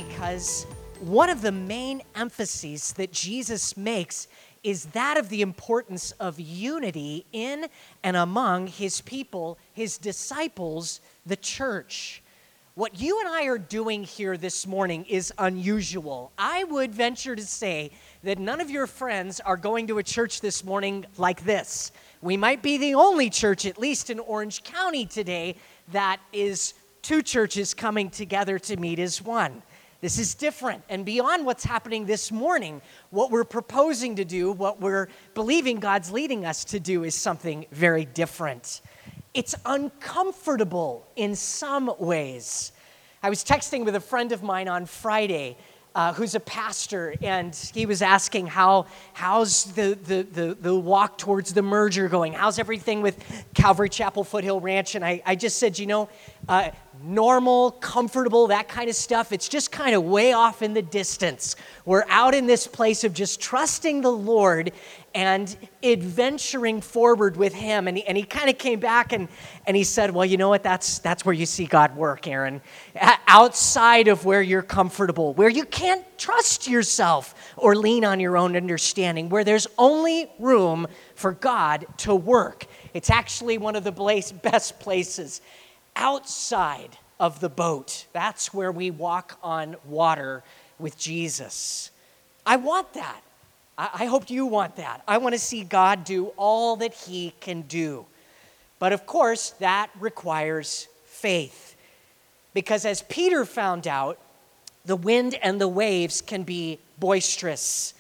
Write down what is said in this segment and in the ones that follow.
because one of the main emphases that Jesus makes is that of the importance of unity in and among his people, his disciples, the church. What you and I are doing here this morning is unusual. I would venture to say that none of your friends are going to a church this morning like this. We might be the only church, at least in Orange County today, that is two churches coming together to meet as one. This is different. And beyond what's happening this morning, what we're proposing to do, what we're believing God's leading us to do is something very different. It's uncomfortable in some ways. I was texting with a friend of mine on Friday who's a pastor, and he was asking how's the walk towards the merger going? How's everything with Calvary Chapel Foothill Ranch? And I just said, normal, comfortable, that kind of stuff, it's just kind of way off in the distance. We're out in this place of just trusting the Lord and adventuring forward with him. And he kind of came back and he said, well, you know what, that's where you see God work, Aaron. Outside of where you're comfortable, where you can't trust yourself or lean on your own understanding, where there's only room for God to work. It's actually one of the best places. Outside of the boat, that's where we walk on water with Jesus. I want that. I hope you want that. I want to see God do all that he can do. But of course, that requires faith. Because as Peter found out, the wind and the waves can be boisterous.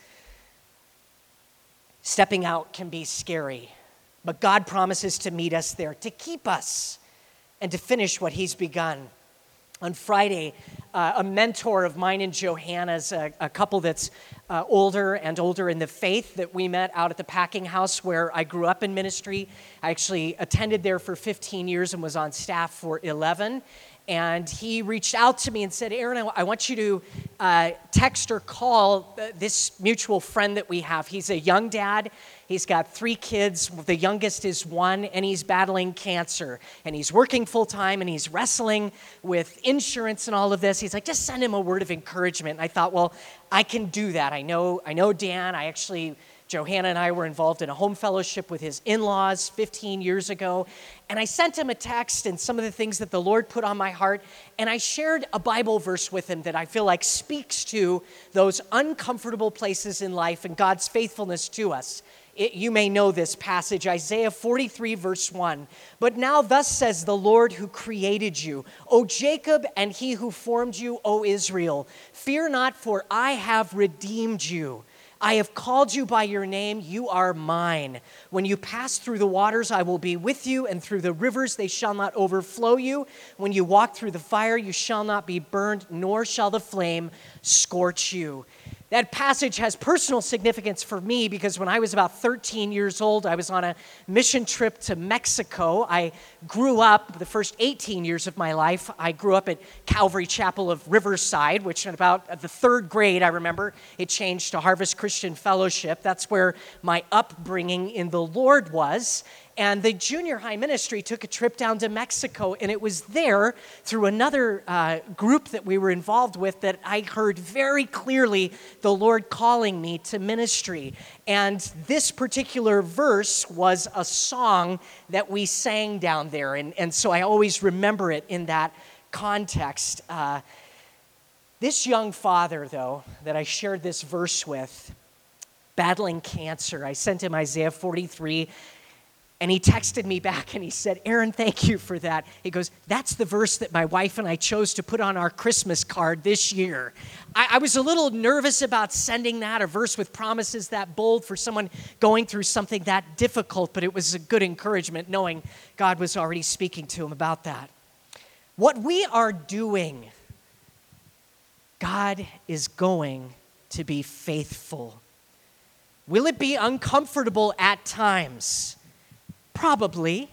Stepping out can be scary. But God promises to meet us there, to keep us, and to finish what he's begun. On Friday, a mentor of mine and Johanna's, a couple that's older and older in the faith that we met out at the Packing House where I grew up in ministry. I actually attended there for 15 years and was on staff for 11. And he reached out to me and said, Aaron, I want you to text or call this mutual friend that we have. He's a young dad. He's got 3 kids. The youngest is 1, and he's battling cancer. And he's working full-time, and he's wrestling with insurance and all of this. He's like, just send him a word of encouragement. And I thought, well, I can do that. I know Dan. Johanna and I were involved in a home fellowship with his in-laws 15 years ago. And I sent him a text and some of the things that the Lord put on my heart. And I shared a Bible verse with him that I feel like speaks to those uncomfortable places in life and God's faithfulness to us. You may know this passage, Isaiah 43, verse 1. But now thus says the Lord who created you, O Jacob, and he who formed you, O Israel. Fear not, for I have redeemed you. I have called you by your name, you are mine. When you pass through the waters, I will be with you, and through the rivers they shall not overflow you. When you walk through the fire, you shall not be burned, nor shall the flame scorch you. That passage has personal significance for me because when I was about 13 years old, I was on a mission trip to Mexico. I grew up, the first 18 years of my life, I grew up at Calvary Chapel of Riverside, which in about the 3rd grade, I remember, it changed to Harvest Christian Fellowship. That's where my upbringing in the Lord was. And the junior high ministry took a trip down to Mexico, and it was there, through another group that we were involved with, that I heard very clearly the Lord calling me to ministry. And this particular verse was a song that we sang down there, and so I always remember it in that context. This young father, though, that I shared this verse with, battling cancer, I sent him Isaiah 43, and he texted me back and he said, Aaron, thank you for that. He goes, that's the verse that my wife and I chose to put on our Christmas card this year. I was a little nervous about sending that, a verse with promises that bold for someone going through something that difficult, but it was a good encouragement knowing God was already speaking to him about that. What we are doing, God is going to be faithful. Will it be uncomfortable at times? Probably.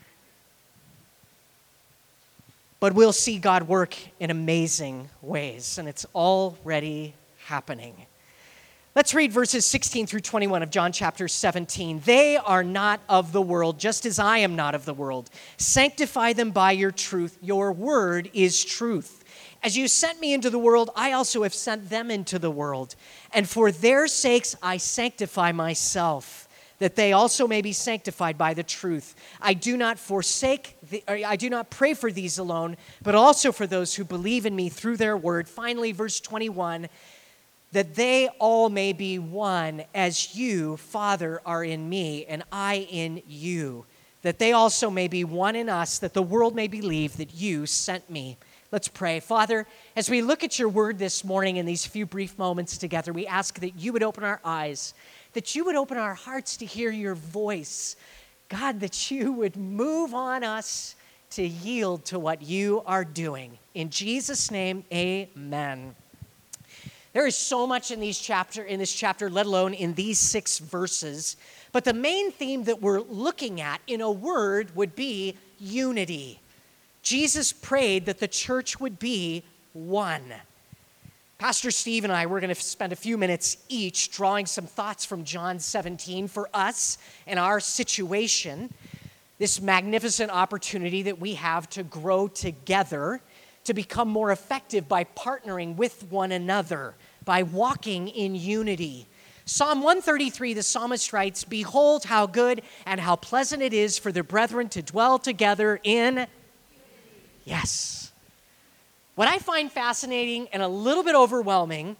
But we'll see God work in amazing ways, and it's already happening. Let's read verses 16 through 21 of John chapter 17. They are not of the world, just as I am not of the world. Sanctify them by your truth. Your word is truth. As you sent me into the world, I also have sent them into the world. And for their sakes I sanctify myself, that they also may be sanctified by the truth. I do not pray for these alone, but also for those who believe in me through their word. Finally, verse 21, that they all may be one, as you, Father, are in me, and I in you, that they also may be one in us, that the world may believe that you sent me. Let's pray. Father, as we look at your word this morning in these few brief moments together, we ask that you would open our eyes, that you would open our hearts to hear your voice. God, that you would move on us to yield to what you are doing. In Jesus' name, amen. There is so much in this chapter, let alone in these 6 verses. But the main theme that we're looking at in a word would be unity. Jesus prayed that the church would be one. Pastor Steve and I, we're going to spend a few minutes each drawing some thoughts from John 17 for us and our situation, this magnificent opportunity that we have to grow together, to become more effective by partnering with one another, by walking in unity. Psalm 133, the psalmist writes, "Behold how good and how pleasant it is for the brethren to dwell together in..." Yes. What I find fascinating and a little bit overwhelming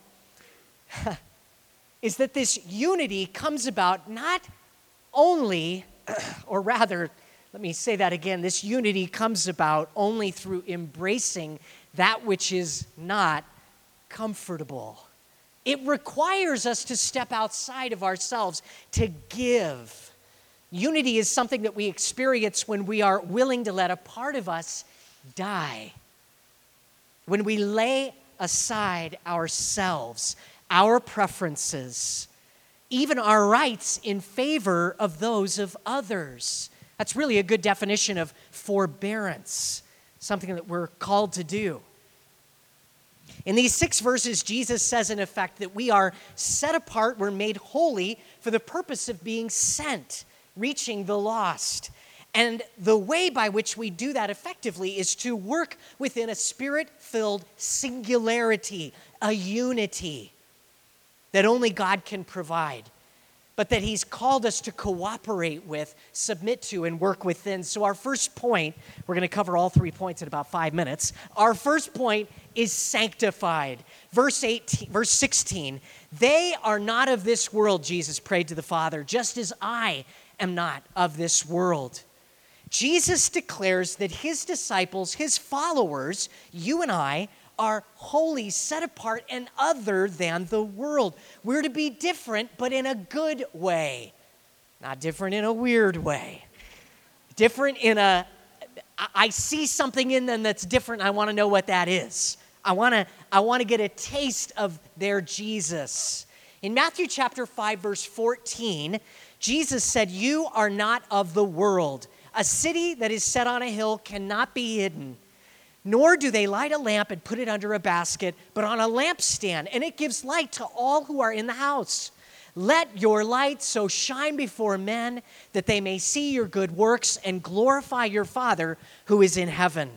is that this unity comes about not only, or rather, let me say that again, this unity comes about only through embracing that which is not comfortable. It requires us to step outside of ourselves, to give. Unity is something that we experience when we are willing to let a part of us die. When we lay aside ourselves, our preferences, even our rights in favor of those of others. That's really a good definition of forbearance, something that we're called to do. In these 6 verses, Jesus says in effect that we are set apart, we're made holy for the purpose of being sent, reaching the lost. And the way by which we do that effectively is to work within a spirit-filled singularity, a unity that only God can provide, but that he's called us to cooperate with, submit to, and work within. So our first point, we're going to cover all 3 points in about 5 minutes. Our first point is sanctified. Verse 16, they are not of this world, Jesus prayed to the Father, just as I am not of this world. Jesus declares that his disciples, his followers, you and I, are holy, set apart, and other than the world. We're to be different, but in a good way. Not different in a weird way. Different in I see something in them that's different, I want to know what that is. I want to get a taste of their Jesus. In Matthew chapter 5, verse 14, Jesus said, "You are not of the world. A city that is set on a hill cannot be hidden, nor do they light a lamp and put it under a basket, but on a lampstand, and it gives light to all who are in the house. Let your light so shine before men that they may see your good works and glorify your Father who is in heaven."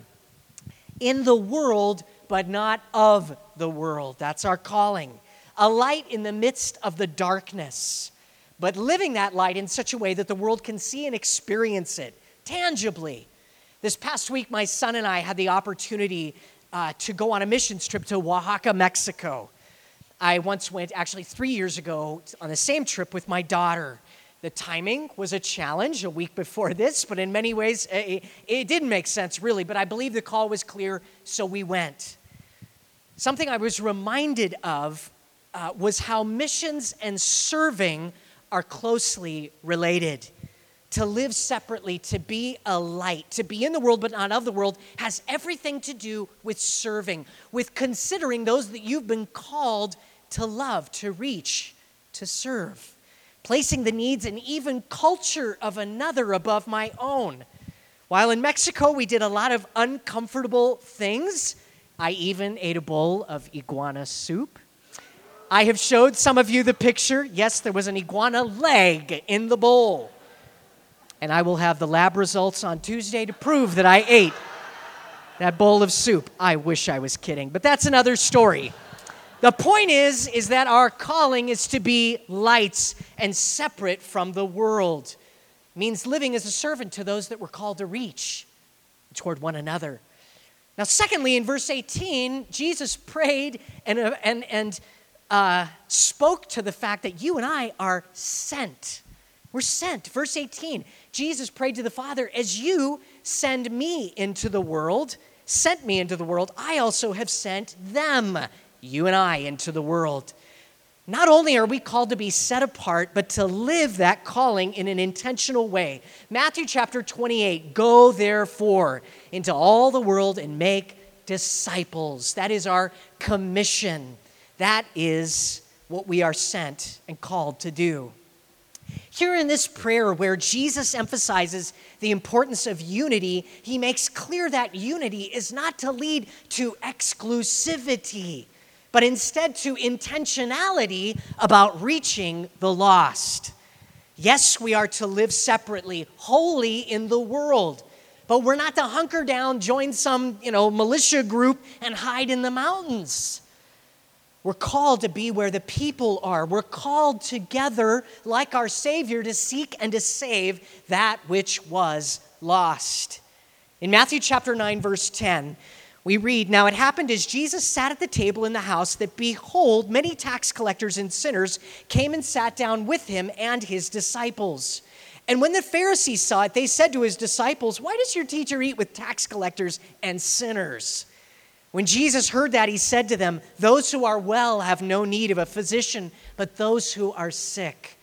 In the world, but not of the world. That's our calling. A light in the midst of the darkness, but living that light in such a way that the world can see and experience it tangibly. This past week, my son and I had the opportunity to go on a missions trip to Oaxaca, Mexico. I once went, actually 3 years ago, on the same trip with my daughter. The timing was a challenge a week before this, but in many ways, it didn't make sense, really. But I believe the call was clear, so we went. Something I was reminded of was how missions and serving are closely related. To live separately, to be a light, to be in the world but not of the world, has everything to do with serving, with considering those that you've been called to love, to reach, to serve, placing the needs and even culture of another above my own. While in Mexico, we did a lot of uncomfortable things. I even ate a bowl of iguana soup. I have showed some of you the picture. Yes, there was an iguana leg in the bowl. And I will have the lab results on Tuesday to prove that I ate That bowl of soup. I wish I was kidding, but that's another story. The point is that our calling is to be lights and separate from the world. It means living as a servant to those that we're called to reach toward one another. Now, secondly, in verse 18, Jesus prayed and spoke to the fact that you and I are sent. We're sent. Verse 18, Jesus prayed to the Father, as you send me into the world, sent me into the world, I also have sent them, you and I, into the world. Not only are we called to be set apart, but to live that calling in an intentional way. Matthew chapter 28, go therefore into all the world and make disciples. That is our commission. That is what we are sent and called to do. Here in this prayer where Jesus emphasizes the importance of unity, he makes clear that unity is not to lead to exclusivity, but instead to intentionality about reaching the lost. Yes, we are to live separately, wholly in the world, but we're not to hunker down, join some, militia group and hide in the mountains. We're called to be where the people are. We're called together, like our Savior, to seek and to save that which was lost. In Matthew chapter 9, verse 10, we read, now it happened as Jesus sat at the table in the house that, behold, many tax collectors and sinners came and sat down with him and his disciples. And when the Pharisees saw it, they said to his disciples, why does your teacher eat with tax collectors and sinners? When Jesus heard that, he said to them, those who are well have no need of a physician, but those who are sick.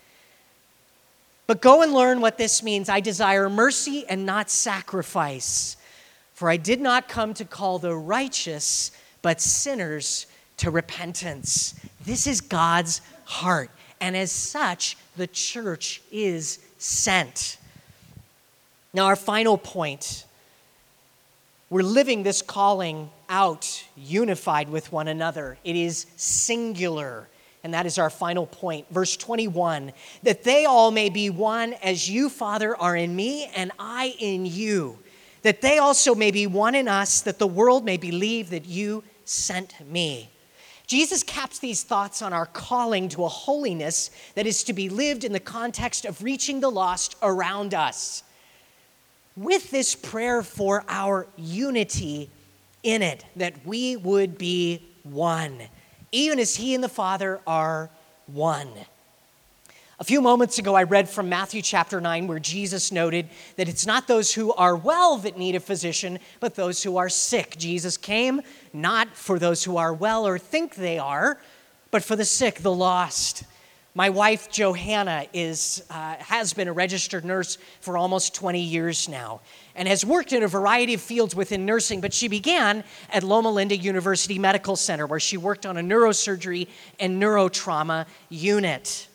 But go and learn what this means. I desire mercy and not sacrifice. For I did not come to call the righteous, but sinners to repentance. This is God's heart. And as such, the church is sent. Now, our final point. We're living this calling out unified with one another. It is singular. And that is our final point. Verse 21, that they all may be one as you, Father, are in me and I in you. That they also may be one in us, that the world may believe that you sent me. Jesus caps these thoughts on our calling to a holiness that is to be lived in the context of reaching the lost around us, with this prayer for our unity in it, that we would be one, even as he and the Father are one. A few moments ago, I read from Matthew chapter 9, where Jesus noted that it's not those who are well that need a physician, but those who are sick. Jesus came not for those who are well or think they are, but for the sick, the lost. My wife, Johanna, has been a registered nurse for almost 20 years now and has worked in a variety of fields within nursing, but she began at Loma Linda University Medical Center, where she worked on a neurosurgery and neurotrauma unit.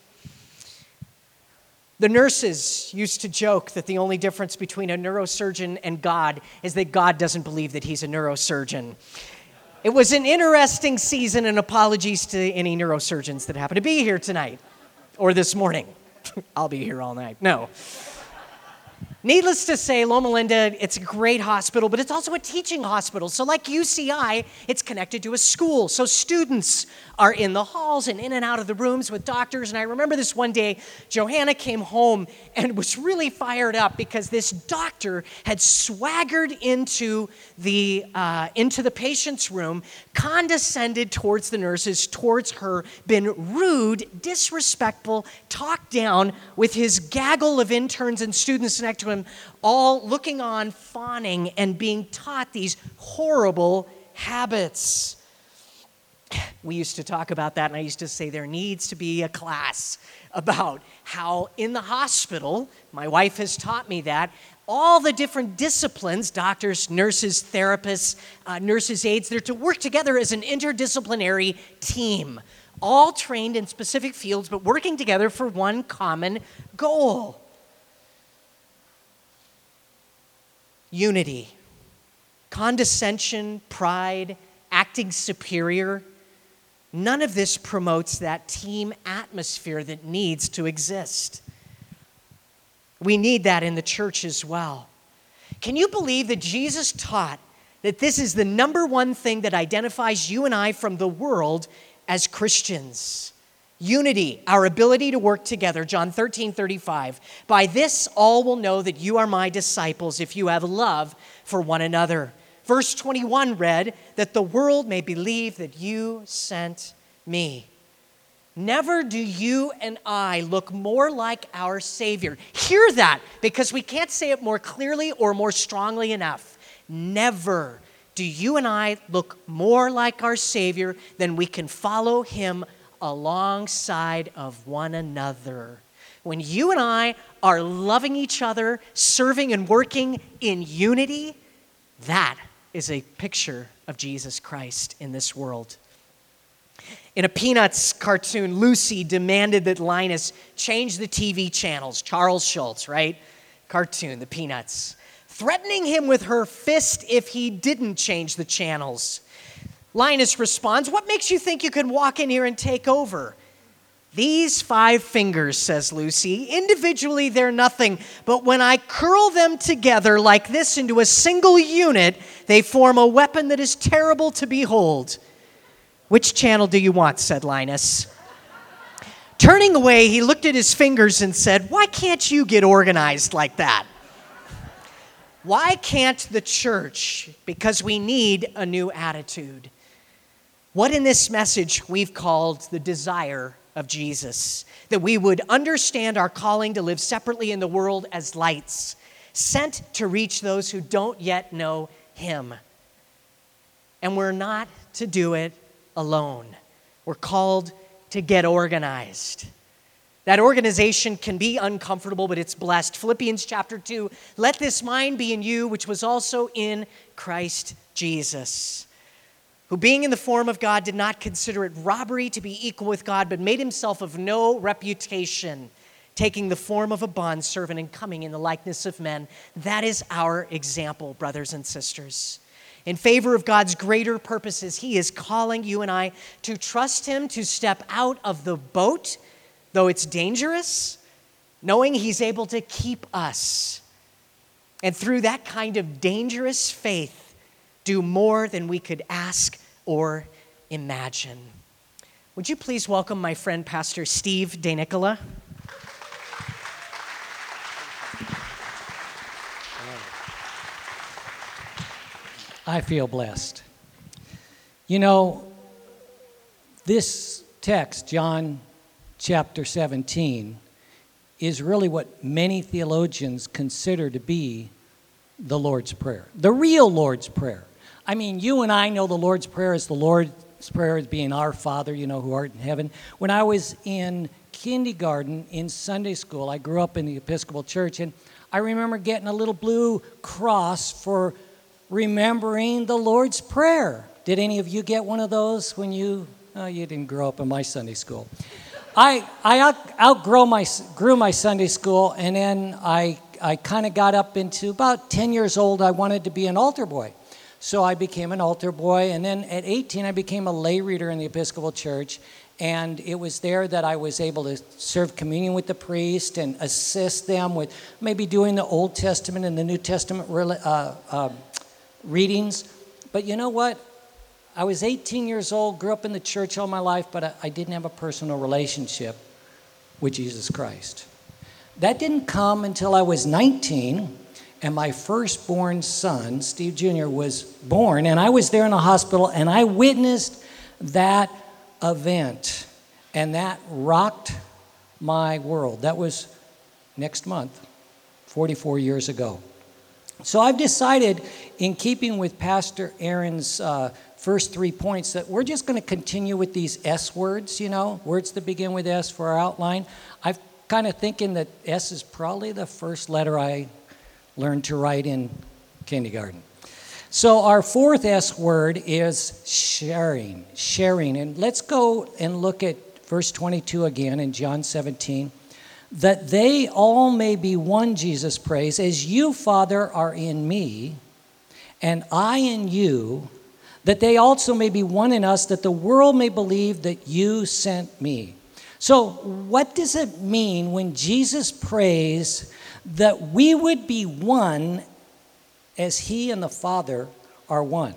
The nurses used to joke that the only difference between a neurosurgeon and God is that God doesn't believe that he's a neurosurgeon. It was an interesting season, and apologies to any neurosurgeons that happen to be here tonight or this morning. I'll be here all night. No. Needless to say, Loma Linda, it's a great hospital, but it's also a teaching hospital. So like UCI, it's connected to a school. So students are in the halls and in and out of the rooms with doctors. And I remember this one day, Johanna came home and was really fired up because this doctor had swaggered into the patient's room, condescended towards the nurses, towards her, been rude, disrespectful, talked down with his gaggle of interns and students next to him, all looking on, fawning, and being taught these horrible habits. We used to talk about that, and I used to say there needs to be a class about how in the hospital, my wife has taught me that, all the different disciplines, doctors, nurses, therapists, nurses' aides, they're to work together as an interdisciplinary team, all trained in specific fields, but working together for one common goal. Unity, condescension, pride, acting superior, none of this promotes that team atmosphere that needs to exist. We need that in the church as well. Can you believe that Jesus taught that this is the number one thing that identifies you and I from the world as Christians. Unity, our ability to work together. John 13:35. By this all will know that you are my disciples if you have love for one another. Verse 21 read, that the world may believe that you sent me. Never do you and I look more like our Savior. Hear that, because we can't say it more clearly or more strongly enough. Never do you and I look more like our Savior than we can follow him alongside of one another. When you and I are loving each other, serving and working in unity, that is a picture of Jesus Christ in this world. In a Peanuts cartoon, Lucy demanded that Linus change the TV channels. Charles Schulz, right? Cartoon, the Peanuts. Threatening him with her fist if he didn't change the channels. Linus responds, what makes you think you can walk in here and take over? These 5 fingers, says Lucy, individually they're nothing, but when I curl them together like this into a single unit, they form a weapon that is terrible to behold. Which channel do you want, said Linus. Turning away, he looked at his fingers and said, why can't you get organized like that? Why can't the church? Because we need a new attitude. What in this message we've called the desire of Jesus, that we would understand our calling to live separately in the world as lights, sent to reach those who don't yet know him. And we're not to do it alone. We're called to get organized. That organization can be uncomfortable, but it's blessed. Philippians chapter 2, let this mind be in you, which was also in Christ Jesus, who being in the form of God did not consider it robbery to be equal with God, but made himself of no reputation, taking the form of a bondservant and coming in the likeness of men. That is our example, brothers and sisters. In favor of God's greater purposes, he is calling you and I to trust him to step out of the boat, though it's dangerous, knowing he's able to keep us. And through that kind of dangerous faith, do more than we could ask or imagine. Would you please welcome my friend, Pastor Steve DeNicola? I feel blessed. You know, this text, John chapter 17, is really what many theologians consider to be the Lord's Prayer, the real Lord's Prayer. I mean, you and I know the Lord's Prayer as the Lord's Prayer as being our Father, you know, who art in heaven. When I was in kindergarten in Sunday school, I grew up in the Episcopal Church, and I remember getting a little blue cross for remembering the Lord's Prayer. Did any of you get one of those when you didn't grow up in my Sunday school. I outgrew my Sunday school, and then I kind of got up into about 10 years old. I wanted to be an altar boy. So I became an altar boy, and then at 18, I became a lay reader in the Episcopal Church, and it was there that I was able to serve communion with the priest and assist them with maybe doing the Old Testament and the New Testament readings. But you know what? I was 18 years old, grew up in the church all my life, but I didn't have a personal relationship with Jesus Christ. That didn't come until I was 19, and my firstborn son, Steve Jr., was born, and I was there in the hospital, and I witnessed that event, and that rocked my world. That was next month, 44 years ago. So I've decided, in keeping with Pastor Aaron's first 3 points, that we're just going to continue with these S words, you know, words that begin with S for our outline. I'm kind of thinking that S is probably the first letter I learned to write in kindergarten. So our fourth S word is sharing. And let's go and look at verse 22 again in John 17. That they all may be one, Jesus prays, as you, Father, are in me, and I in you, that they also may be one in us, that the world may believe that you sent me. So what does it mean when Jesus prays that we would be one as he and the Father are one.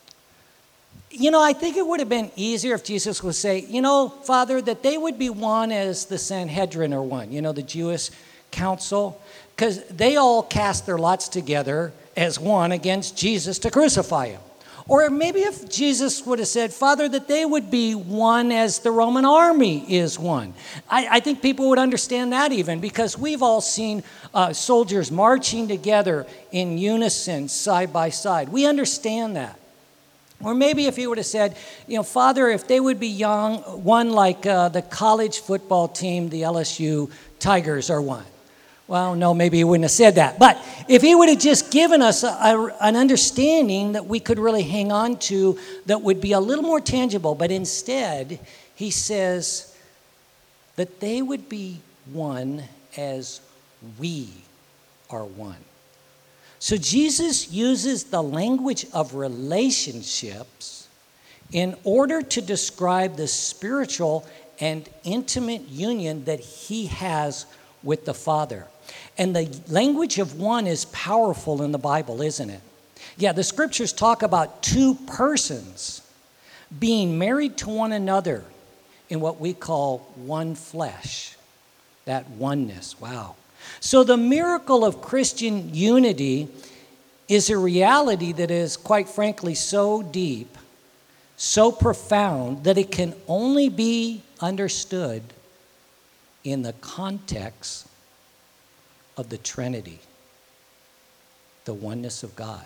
I think it would have been easier if Jesus would say, Father, that they would be one as the Sanhedrin are one, the Jewish council, because they all cast their lots together as one against Jesus to crucify him. Or maybe if Jesus would have said, Father, that they would be one as the Roman army is one. I think people would understand that even, because we've all seen soldiers marching together in unison, side by side. We understand that. Or maybe if he would have said, Father, if they would be one like the college football team, the LSU Tigers are one. Well, no, maybe he wouldn't have said that. But if he would have just given us an understanding that we could really hang on to, that would be a little more tangible, but instead he says that they would be one as we are one. So Jesus uses the language of relationships in order to describe the spiritual and intimate union that he has with the Father. And the language of one is powerful in the Bible, isn't it? Yeah, the scriptures talk about two persons being married to one another in what we call one flesh, that oneness. Wow. So the miracle of Christian unity is a reality that is, quite frankly, so deep, so profound, that it can only be understood in the context of the Trinity, the oneness of God.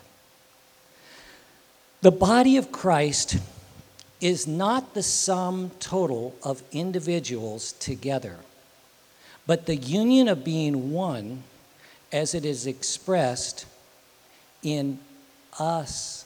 The body of Christ is not the sum total of individuals together, but the union of being one as it is expressed in us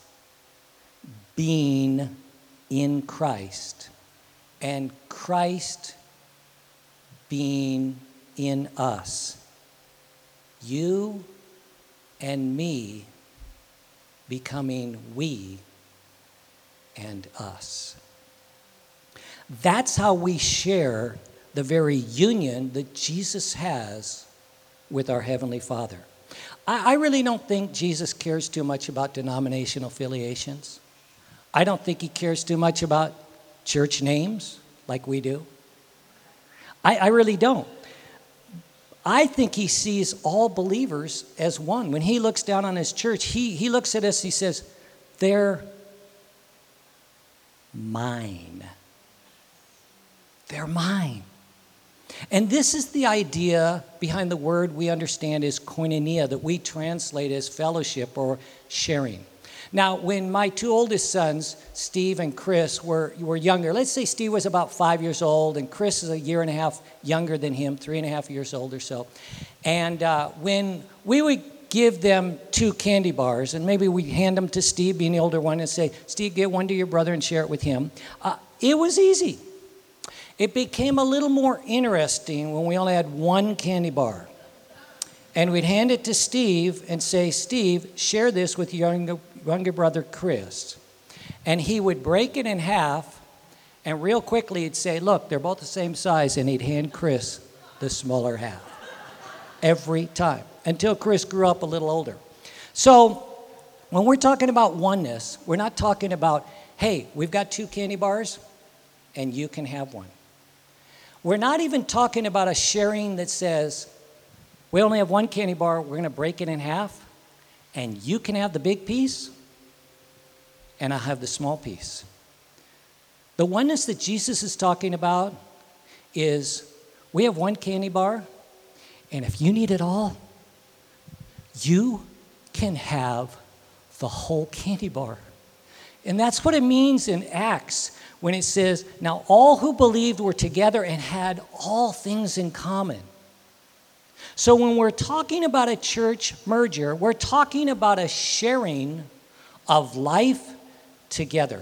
being in Christ and Christ being in us. You and me becoming we and us. That's how we share the very union that Jesus has with our Heavenly Father. I really don't think Jesus cares too much about denominational affiliations. I don't think he cares too much about church names like we do. I really don't. I think he sees all believers as one. When he looks down on his church, he looks at us, he says, they're mine. They're mine. And this is the idea behind the word we understand as koinonia, that we translate as fellowship or sharing. Now, when my two oldest sons, Steve and Chris, were younger, let's say Steve was about 5 years old, and Chris is a year and a half younger than him, 3.5 years old or so. And when we would give them 2 candy bars, and maybe we'd hand them to Steve, being the older one, and say, Steve, get one to your brother and share it with him. It was easy. It became a little more interesting when we only had 1 candy bar. And we'd hand it to Steve and say, Steve, share this with your younger brother, Chris. And he would break it in half, and real quickly he'd say, look, they're both the same size, and he'd hand Chris the smaller half. Every time, until Chris grew up a little older. So when we're talking about oneness, we're not talking about, hey, we've got 2 candy bars, and you can have one. We're not even talking about a sharing that says, we only have 1 candy bar, we're going to break it in half, and you can have the big piece, and I'll have the small piece. The oneness that Jesus is talking about is, we have 1 candy bar, and if you need it all, you can have the whole candy bar. And that's what it means in Acts when it says, now all who believed were together and had all things in common. So when we're talking about a church merger, we're talking about a sharing of life together.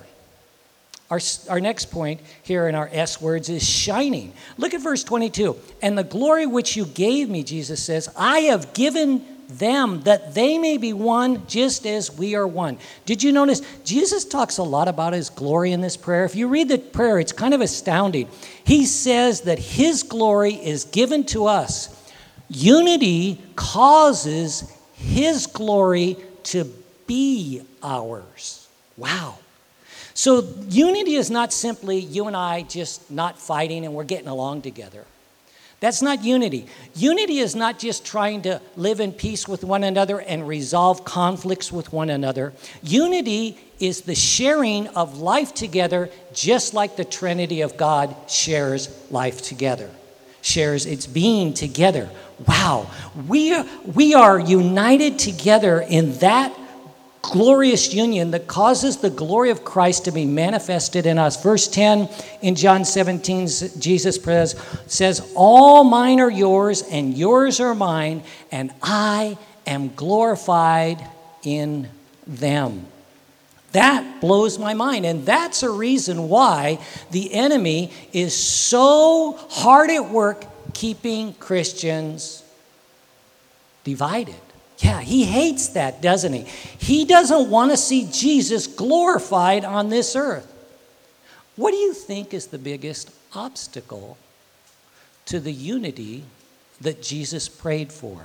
Our next point here in our S words is shining. Look at verse 22. And the glory which you gave me, Jesus says, I have given them that they may be one just as we are one. Did you notice Jesus talks a lot about his glory in this prayer? If you read the prayer, it's kind of astounding. He says that his glory is given to us. Unity causes his glory to be ours. Wow. So unity is not simply you and I just not fighting and we're getting along together. That's not unity. Unity is not just trying to live in peace with one another and resolve conflicts with one another. Unity is the sharing of life together, just like the Trinity of God shares life together, shares its being together. Wow. We are united together in that glorious union that causes the glory of Christ to be manifested in us. Verse 10 in John 17, Jesus says, all mine are yours and yours are mine, and I am glorified in them. That blows my mind, and that's a reason why the enemy is so hard at work keeping Christians divided. Yeah, he hates that, doesn't he? He doesn't want to see Jesus glorified on this earth. What do you think is the biggest obstacle to the unity that Jesus prayed for?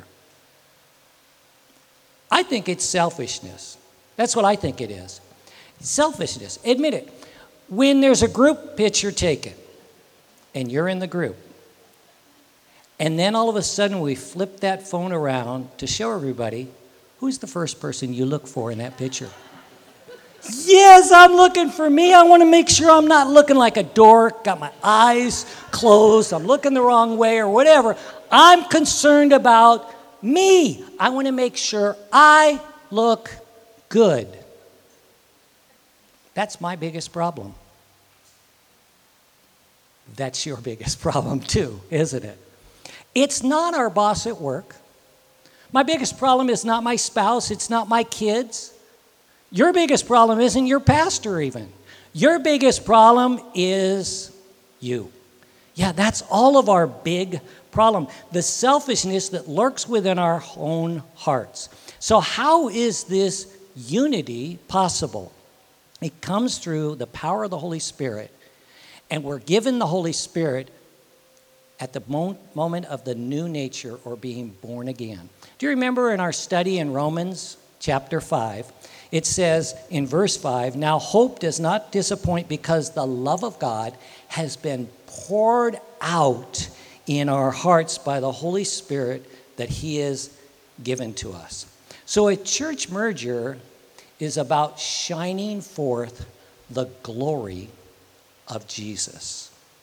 I think it's selfishness. That's what I think it is. Selfishness. Admit it. When there's a group picture taken, and you're in the group, and then all of a sudden we flip that phone around to show everybody, who's the first person you look for in that picture? Yes, I'm looking for me. I want to make sure I'm not looking like a dork, got my eyes closed, I'm looking the wrong way or whatever. I'm concerned about me. I want to make sure I look good. That's my biggest problem. That's your biggest problem too, isn't it? It's not our boss at work. My biggest problem is not my spouse. It's not my kids. Your biggest problem isn't your pastor even. Your biggest problem is you. Yeah, that's all of our big problem. The selfishness that lurks within our own hearts. So how is this unity possible? It comes through the power of the Holy Spirit. And we're given the Holy Spirit at the moment of the new nature or being born again. Do you remember in our study in Romans chapter 5, it says in verse 5, now hope does not disappoint because the love of God has been poured out in our hearts by the Holy Spirit that he has given to us. So a church merger is about shining forth the glory of Jesus.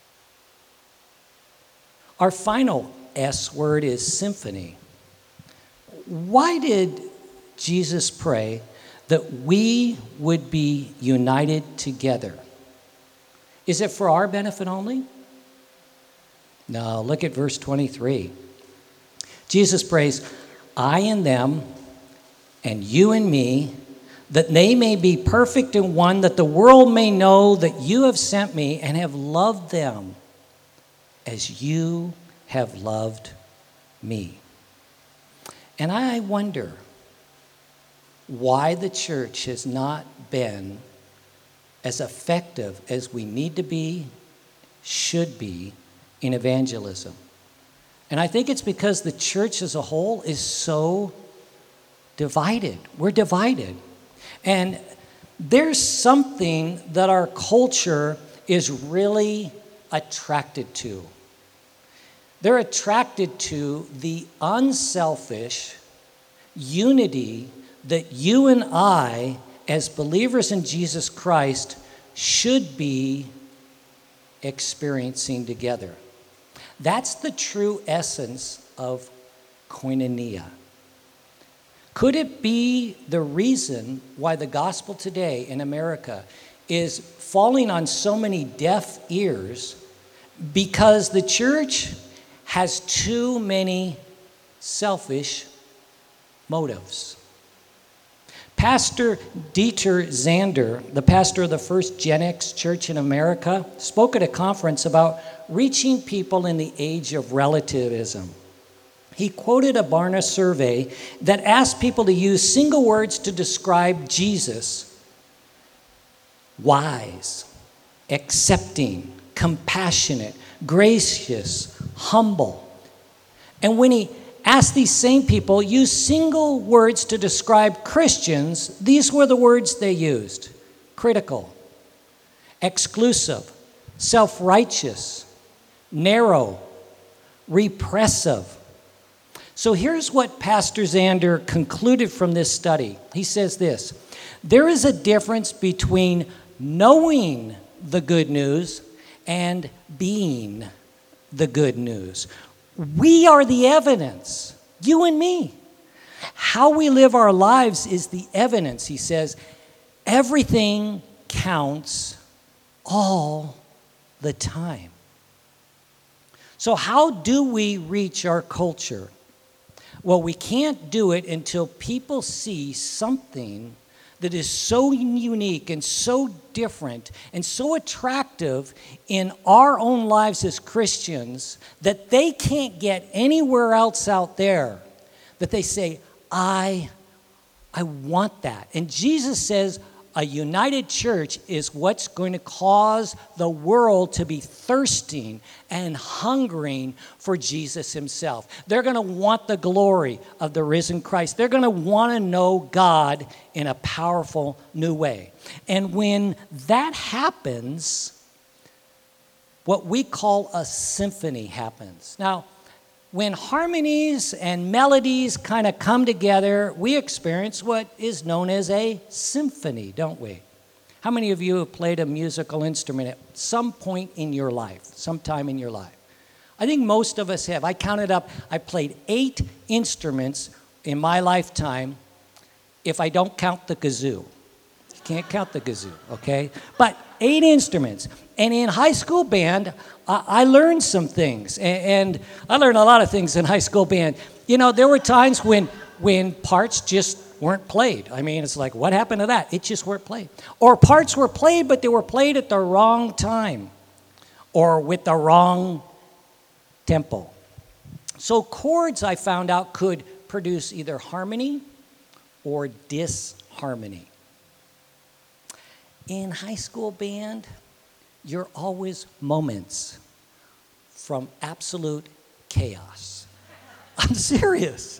Our final S word is symphony. Why did Jesus pray that we would be united together? Is it for our benefit only? No, look at verse 23. Jesus prays, I and them, and you and me, that they may be perfect in one, that the world may know that you have sent me and have loved them as you have loved me. And I wonder why the church has not been as effective as we need to be, should be, in evangelism. And I think it's because the church as a whole is so divided. We're divided. And there's something that our culture is really attracted to. They're attracted to the unselfish unity that you and I, as believers in Jesus Christ, should be experiencing together. That's the true essence of koinonia. Could it be the reason why the gospel today in America is falling on so many deaf ears? Because the church has too many selfish motives. Pastor Dieter Zander, the pastor of the first Gen X church in America, spoke at a conference about reaching people in the age of relativism. He quoted a Barna survey that asked people to use single words to describe Jesus: wise, accepting, compassionate, gracious, humble. And when he asked these same people, use single words to describe Christians. These were the words they used: critical, exclusive, self-righteous, narrow, repressive. So here's what Pastor Zander concluded from this study. He says this: there is a difference between knowing the good news and being the good news. We are the evidence, you and me. How we live our lives is the evidence, he says. Everything counts all the time. So how do we reach our culture? Well, we can't do it until people see something that is so unique and so different and so attractive in our own lives as Christians that they can't get anywhere else out there, that they say, I want that. And Jesus says a united church is what's going to cause the world to be thirsting and hungering for Jesus himself. They're going to want the glory of the risen Christ. They're going to want to know God in a powerful new way. And when that happens, what we call a symphony happens. Now, when harmonies and melodies kind of come together, we experience what is known as a symphony, don't we? How many of you have played a musical instrument at some point in your life, sometime in your life? I think most of us have. I counted up, I played 8 instruments in my lifetime if I don't count the kazoo. You can't count the kazoo, okay? But 8 instruments. And in high school band, I learned some things. And I learned a lot of things in high school band. You know, there were times when parts just weren't played. I mean, it's like, what happened to that? It just weren't played. Or parts were played, but they were played at the wrong time or with the wrong tempo. So chords, I found out, could produce either harmony or disharmony. In high school band, you're always moments from absolute chaos. I'm serious.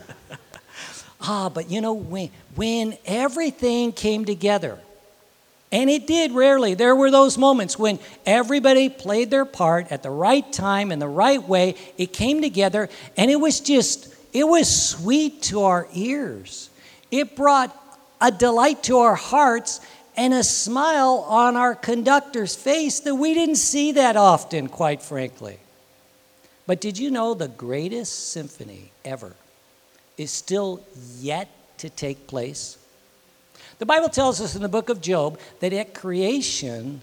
But you know, when everything came together, and it did rarely, there were those moments when everybody played their part at the right time in the right way. It came together, and it was sweet to our ears. It brought a delight to our hearts and a smile on our conductor's face that we didn't see that often, quite frankly. But did you know the greatest symphony ever is still yet to take place? The Bible tells us in the book of Job that at creation,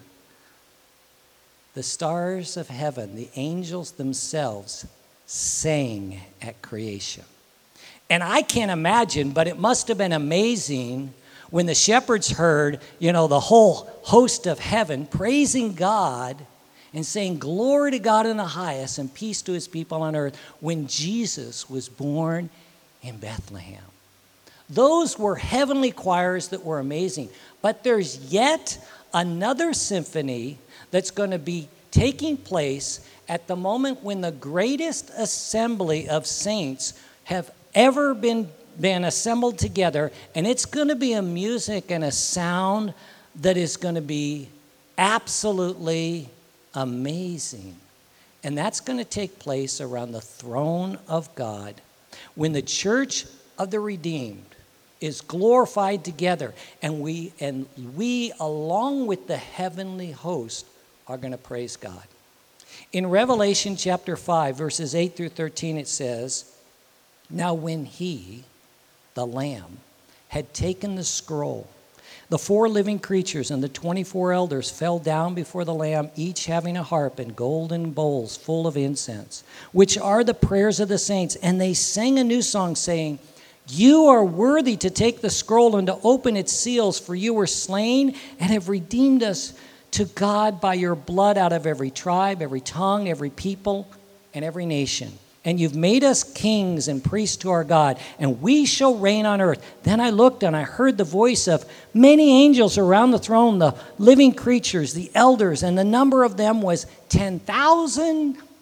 the stars of heaven, the angels themselves, sang at creation. And I can't imagine, but it must have been amazing when the shepherds heard, you know, the whole host of heaven praising God and saying, glory to God in the highest and peace to his people on earth, when Jesus was born in Bethlehem. Those were heavenly choirs that were amazing. But there's yet another symphony that's going to be taking place at the moment when the greatest assembly of saints have ever been assembled together, and it's going to be a music and a sound that is going to be absolutely amazing. And that's going to take place around the throne of God when the church of the redeemed is glorified together, and we along with the heavenly host are going to praise God. In Revelation chapter 5 verses 8 through 13 it says, now when he, the Lamb, had taken the scroll, the 4 living creatures and the 24 elders fell down before the Lamb, each having a harp and golden bowls full of incense, which are the prayers of the saints. And they sang a new song, saying, you are worthy to take the scroll and to open its seals, for you were slain and have redeemed us to God by your blood out of every tribe, every tongue, every people, and every nation. And you've made us kings and priests to our God, and we shall reign on earth. Then I looked, and I heard the voice of many angels around the throne, the living creatures, the elders, and the number of them was 10,000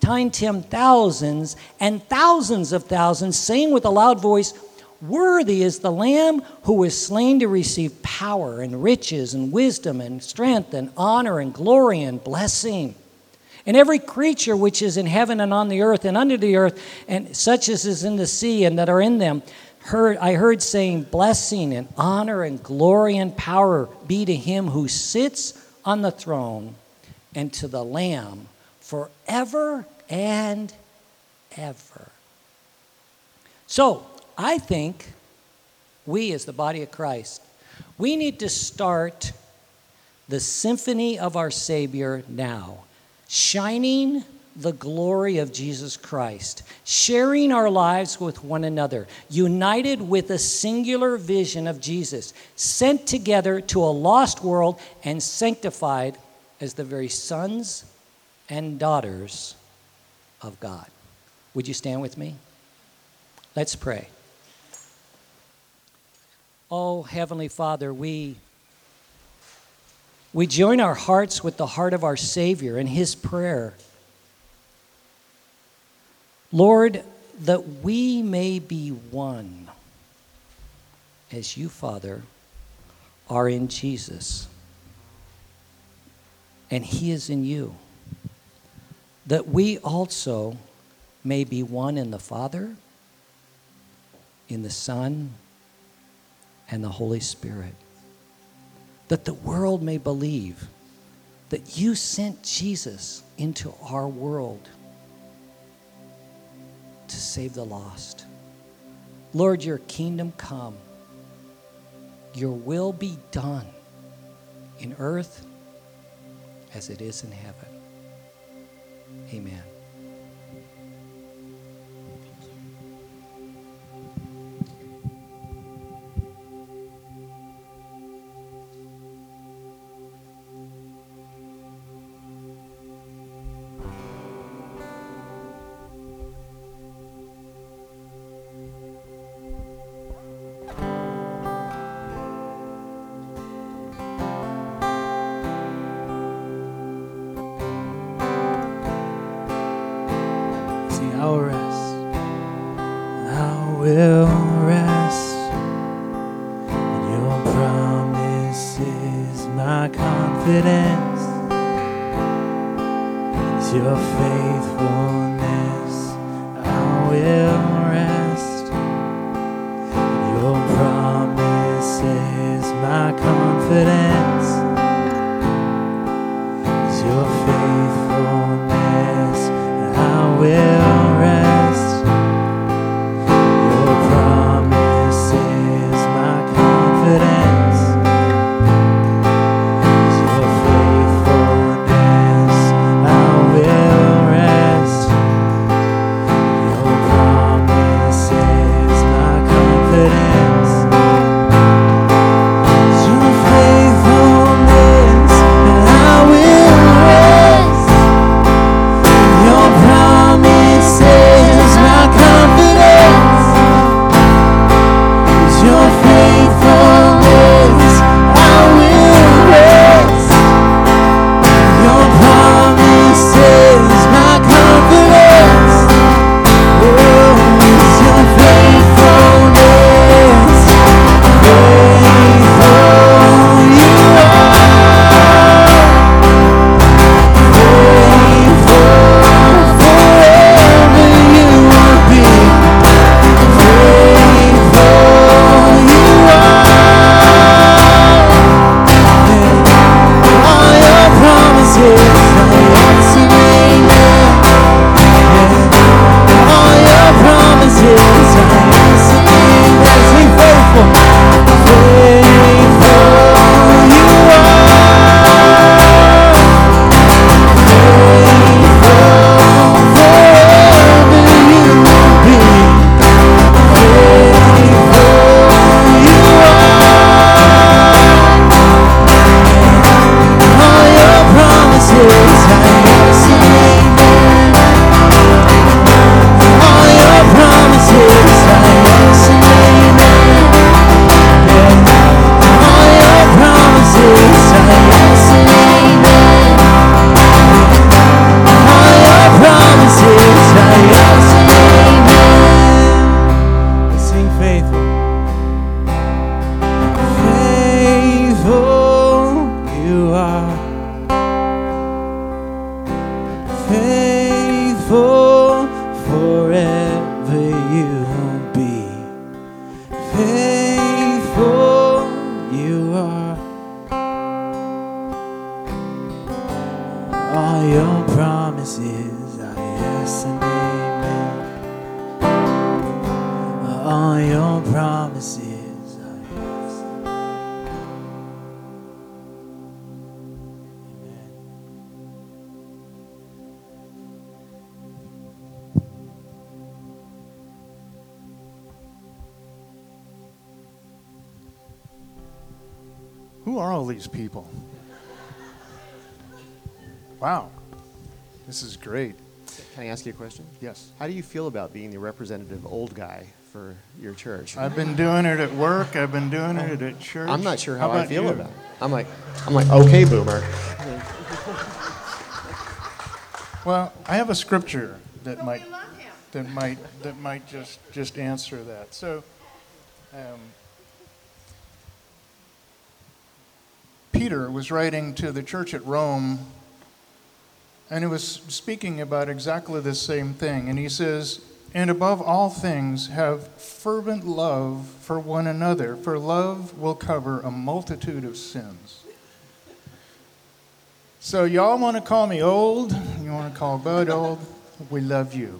behind him thousands and thousands of thousands, saying with a loud voice, "Worthy is the Lamb who was slain to receive power and riches and wisdom and strength and honor and glory and blessing." And every creature which is in heaven and on the earth and under the earth, and such as is in the sea and that are in them, I heard saying, "Blessing and honor and glory and power be to him who sits on the throne and to the Lamb forever and ever." So, I think we as the body of Christ, we need to start the symphony of our Savior now, shining the glory of Jesus Christ, sharing our lives with one another, united with a singular vision of Jesus, sent together to a lost world and sanctified as the very sons and daughters of God. Would you stand with me? Let's pray. Oh, Heavenly Father, we join our hearts with the heart of our Savior in his prayer. Lord, that we may be one as you, Father, are in Jesus, and he is in you. That we also may be one in the Father, in the Son, and the Holy Spirit. That the world may believe that you sent Jesus into our world to save the lost. Lord, your kingdom come. Your will be done in earth as it is in heaven. Amen. I'll rest. I will rest. And your promise is my confidence. It's your faithfulness. I will rest. And your promise is my confidence. It's your faithfulness. I will. your promises are yes. Amen. Who are all these people? Wow, this is great. Can I ask you a question? Yes. How do you feel about being the representative old guy for your church? I've been doing it at work. I've been doing it at church. I'm not sure how I about feel you? about it. I'm like, okay, boomer. Well, I have a scripture that might just answer that. So, Peter was writing to the church at Rome, and he was speaking about exactly the same thing. And he says, "And above all things, have fervent love for one another, for love will cover a multitude of sins." So y'all want to call me old? You want to call Bud old? We love you.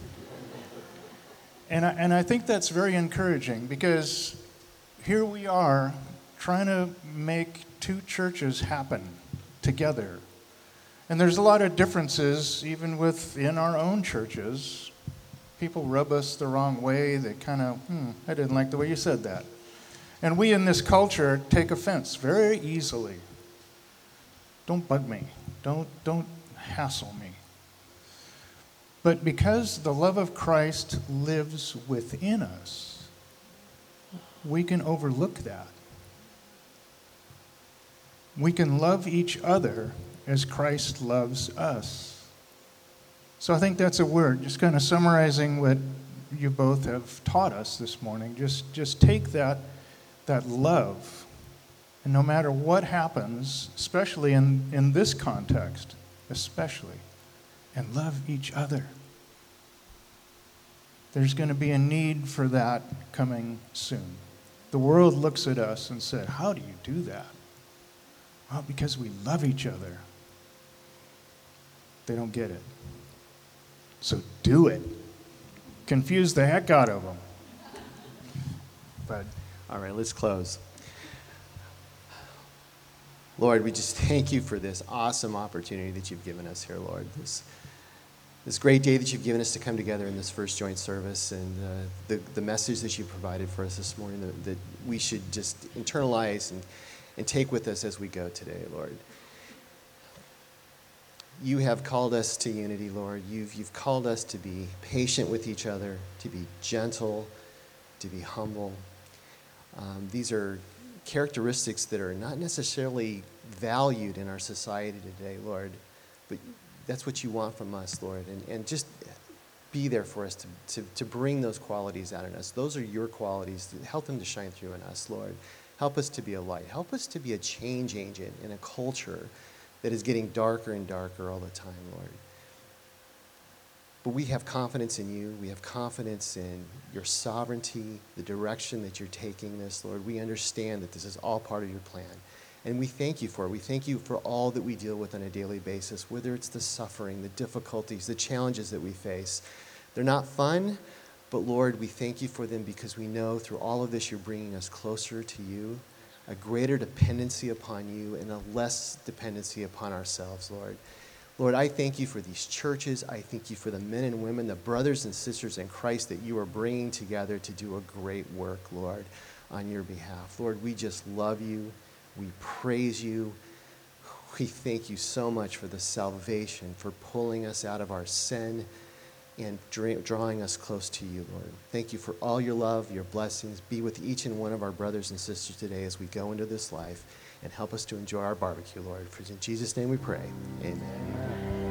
And I think that's very encouraging, because here we are trying to make two churches happen together. And there's a lot of differences even within our own churches. People rub us the wrong way. They kind of, I didn't like the way you said that. And we in this culture take offense very easily. Don't bug me. Don't hassle me. But because the love of Christ lives within us, we can overlook that. We can love each other as Christ loves us. So I think that's a word, just kind of summarizing what you both have taught us this morning. Just take that love, and no matter what happens, especially in this context, especially, and love each other. There's going to be a need for that coming soon. The world looks at us and says, how do you do that? Well, because we love each other. They don't get it. So do it. Confuse the heck out of them. But All right, let's close. Lord, we just thank you for this awesome opportunity that you've given us here, Lord. This great day that you've given us to come together in this first joint service, and the message that you provided for us this morning that we should just internalize and take with us as we go today, Lord. You have called us to unity, Lord. You've called us to be patient with each other, to be gentle, to be humble. These are characteristics that are not necessarily valued in our society today, Lord, but that's what you want from us, Lord, and just be there for us to bring those qualities out in us. Those are your qualities. Help them to shine through in us, Lord. Help us to be a light. Help us to be a change agent in a culture that is getting darker and darker all the time, Lord. But we have confidence in you. We have confidence in your sovereignty, the direction that you're taking this, Lord. We understand that this is all part of your plan. And we thank you for it. We thank you for all that we deal with on a daily basis, whether it's the suffering, the difficulties, the challenges that we face. They're not fun, but Lord, we thank you for them because we know through all of this you're bringing us closer to you, a greater dependency upon you and a less dependency upon ourselves, Lord. Lord, I thank you for these churches. I thank you for the men and women, the brothers and sisters in Christ that you are bringing together to do a great work, Lord, on your behalf. Lord, we just love you. We praise you. We thank you so much for the salvation, for pulling us out of our sin and drawing us close to you, Lord. Thank you for all your love, your blessings. Be with each and one of our brothers and sisters today as we go into this life, and help us to enjoy our barbecue, Lord. For in Jesus' name we pray. Amen.